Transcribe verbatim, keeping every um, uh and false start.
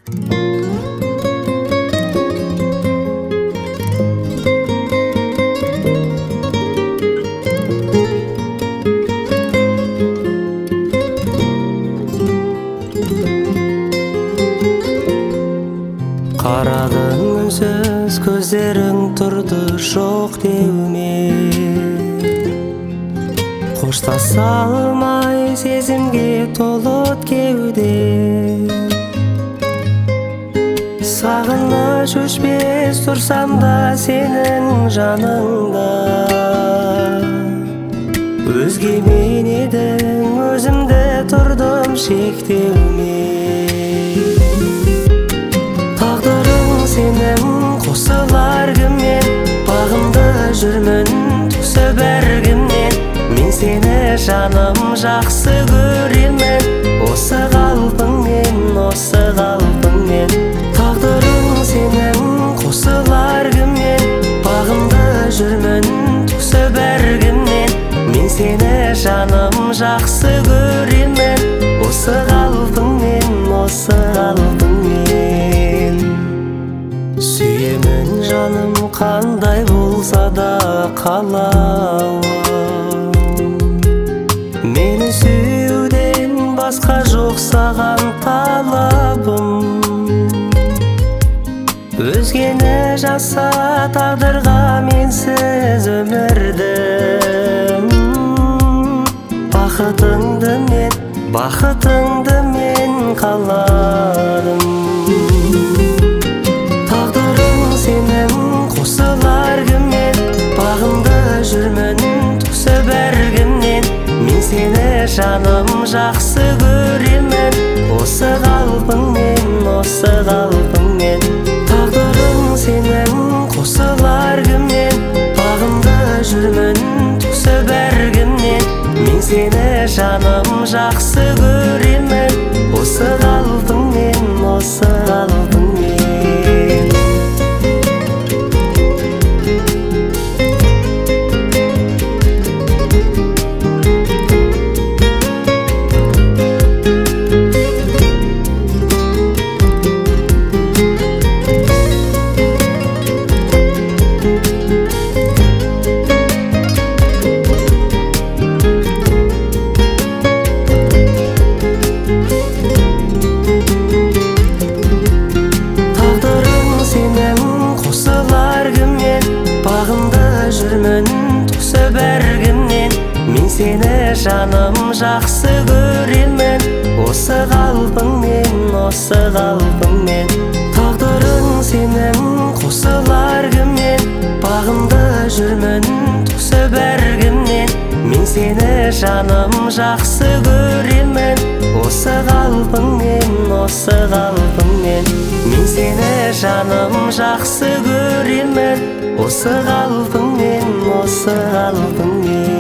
Қарағың үнсіз көздерің тұрды жоқ деуіме, қоштаса алмай сезімге толы кеуде. Сағыныш өшпес тұрсам да сенің жаныңда, өзгемен едің өзімді тұрдым шектеуме. Сенің қосылар кіммен, бағымды жүрмін түсі бәргімнен. Мен сені жаным жақсы көремін, осы қалпыңмен, осы қалпыңмен. Тағдырың сенің қосылар кіммен, бағымды жүрмін түсі бәргімнен. Мен сені жаным жақсы көремін, осы қалпыңмен, осы қалпыңмен. Сүйемін жаным қандай болса да қалауым, мені сүюден басқа жоқ саған талабым. Өзгені жаса тағдырға менсіз өмірді, бақытыңды мен, бақытыңды мен қаладым. Сенің қосылар кіммен, бағымды жүрмін түсі бәргімнен. Мен сені жаным жақсы көремін, осы қалпыңмен, осы қалпыңмен. Тағдырың сенің қосылар кіммен, бағымды жүрмін түсі бәргімнен. Мен сені жаным жақсы көремін, осы қалпыңмен, осы қалпыңмен. Мен сені жаным жақсы көремін, осы қалпыңмен, осы қалпыңмен. Тағдырың сенің қосылар кіммен, бағымды жүрмін түсі бәргімнен. Мен сені жаным жақсы көремін, осы қалпыңмен, осы қалпыңмен. Мен сені жаным жақсы көремін, осы қалпыңмен, осы қалпыңмен.